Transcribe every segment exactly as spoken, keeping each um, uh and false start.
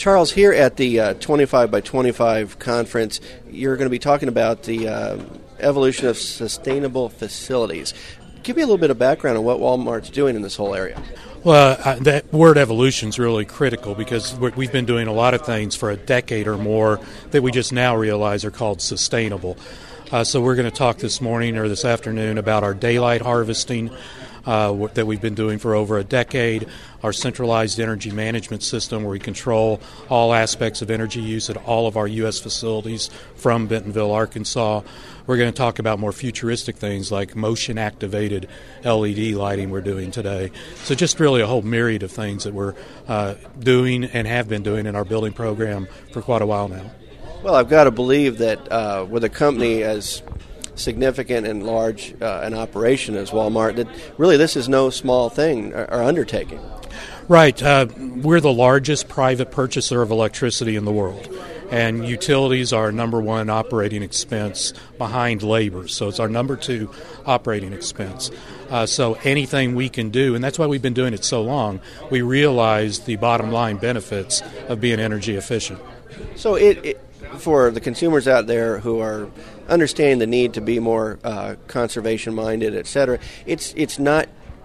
Charles, here at the uh, twenty-five by twenty-five conference, you're going to be talking about the uh, evolution of sustainable facilities. Give me a little bit of background on what Walmart's doing in this whole area. Well, uh, that word evolution is really critical because we're, we've been doing a lot of things for a decade or more that we just now realize are called sustainable. Uh, so we're going to talk this morning or this afternoon about our daylight harvesting uh, that we've been doing for over a decade, our centralized energy management system where we control all aspects of energy use at all of our U S facilities from Bentonville, Arkansas. We're going to talk about more futuristic things like motion-activated L E D lighting we're doing today. So just really a whole myriad of things that we're uh, doing and have been doing in our building program for quite a while now. Well, I've got to believe that uh, with a company as significant and large uh, an operation as Walmart, that really this is no small thing or, or undertaking. Right. Uh, we're the largest private purchaser of electricity in the world, and utilities are our number one operating expense behind labor, so it's our number two operating expense. Uh, so anything we can do, and that's why we've been doing it so long, we realize the bottom line benefits of being energy efficient. So it, it for the consumers out there who are understanding the need to be more uh, conservation-minded, et cetera, it's it's not,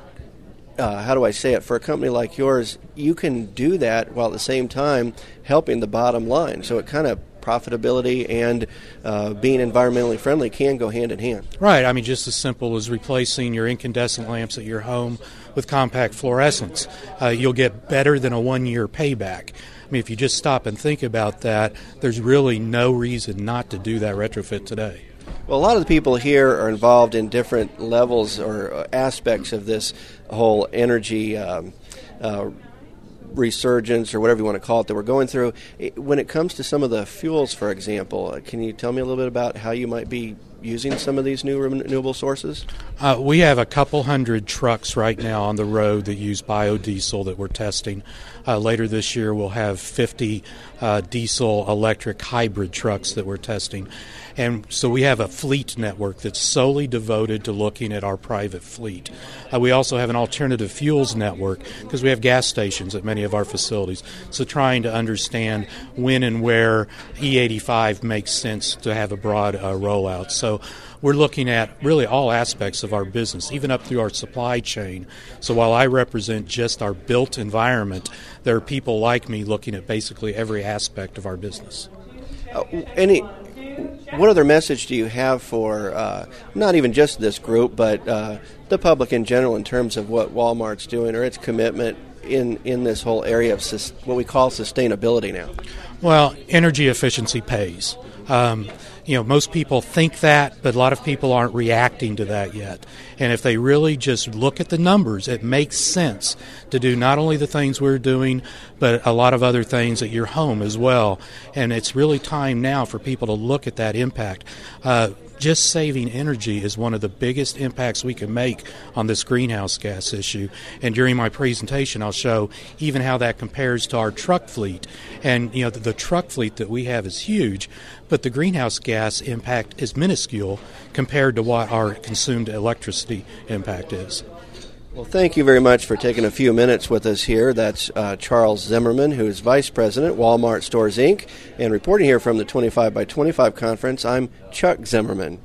uh, how do I say it, for a company like yours, you can do that while at the same time helping the bottom line. So it kind of profitability and uh, being environmentally friendly can go hand in hand. Right. I mean, just as simple as replacing your incandescent lamps at your home with compact fluorescents. Uh, you'll get better than a one-year payback. I mean, if you just stop and think about that, there's really no reason not to do that retrofit today. Well, a lot of the people here are involved in different levels or aspects of this whole energy um, uh, resurgence or whatever you want to call it that we're going through. When it comes to some of the fuels, for example, can you tell me a little bit about how you might be using some of these new renewable sources? Uh, we have a couple hundred trucks right now on the road that use biodiesel that we're testing. Uh, later this year we'll have fifty uh, diesel electric hybrid trucks that we're testing. And so we have a fleet network that's solely devoted to looking at our private fleet. Uh, we also have an alternative fuels network because we have gas stations at many of our facilities. So trying to understand when and where E eighty-five makes sense to have a broad uh, rollout. So we're looking at really all aspects of our business, even up through our supply chain. So while I represent just our built environment, there are people like me looking at basically every aspect of our business. Uh, any... What other message do you have for uh, not even just this group, but uh, the public in general in terms of what Walmart's doing or its commitment in, in this whole area of sus- what we call sustainability now? Well, energy efficiency pays. Um, you know, most people think that, but a lot of people aren't reacting to that yet. And if they really just look at the numbers, it makes sense to do not only the things we're doing, but a lot of other things at your home as well. And it's really time now for people to look at that impact. Uh, just saving energy is one of the biggest impacts we can make on this greenhouse gas issue. And during my presentation, I'll show even how that compares to our truck fleet. And, you know, the, the truck fleet that we have is huge, but the greenhouse gas impact is minuscule compared to what our consumed electricity impact is. Well, thank you very much for taking a few minutes with us here. That's uh, Charles Zimmerman, who is Vice President, Walmart Stores, Incorporated. And reporting here from the twenty-five by twenty-five conference, I'm Chuck Zimmerman.